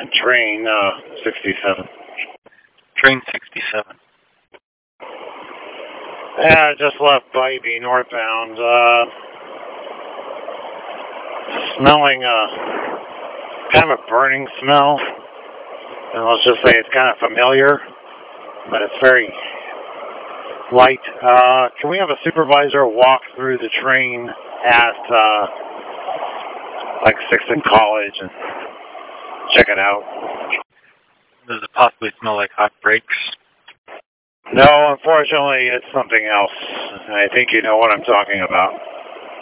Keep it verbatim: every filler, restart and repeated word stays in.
train uh, sixty-seven. Train sixty-seven. Yeah, I just left Bybee northbound. Uh, smelling uh, kind of a burning smell. And let's just say it's kind of familiar, but it's very light. Uh, can we have a supervisor walk through the train at uh, like Sixth and College and check it out? Does it possibly smell like hot brakes? No, unfortunately, it's something else. I think you know what I'm talking about.